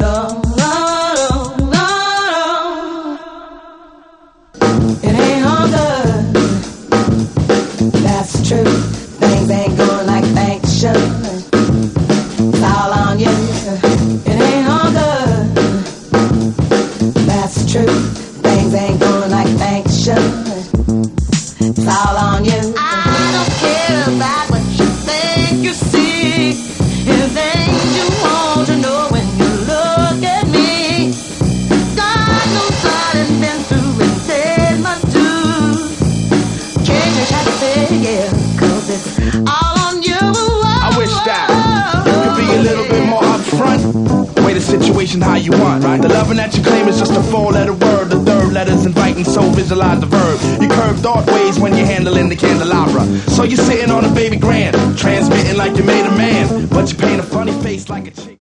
It ain't all good, that's true. Things ain't going like things should. It's all on you. It ain't all good, that's true. Things ain't going like things should. It's all on you. I don't care about what you think you see. It's things you want to know when you look at me. God knows I done been through and said my dues. Change how you say, yeah, 'cause it's all on you. I wish that you could be a little bit more upfront. Way the situation how you want, right? The loving that you claim is just a four-letter word. The third letter's inviting, so visualize the verb. You curve thought ways when you're handling the candelabra. So you're sitting on a baby grand, transmitting like you made a man, but you paint a funny face like a chick.